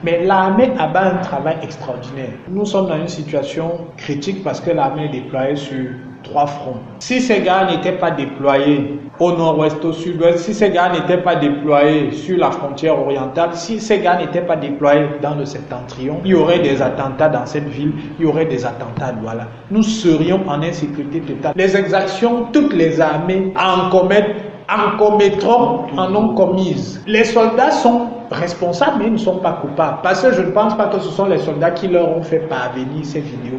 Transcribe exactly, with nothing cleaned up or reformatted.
Mais l'armée a un travail extraordinaire. Nous sommes dans une situation critique parce que l'armée est déployée sur trois fronts. Si ces gars n'étaient pas déployés au nord-ouest, au sud-ouest, si ces gars n'étaient pas déployés sur la frontière orientale, si ces gars n'étaient pas déployés dans le septentrion, il y aurait des attentats dans cette ville, il y aurait des attentats à Douala. Nous serions en insécurité totale. Les exactions, toutes les armées en commettent, en commettront, en ont commises. Les soldats sont responsables, mais ils ne sont pas coupables. Parce que je ne pense pas que ce sont les soldats qui leur ont fait parvenir ces vidéos.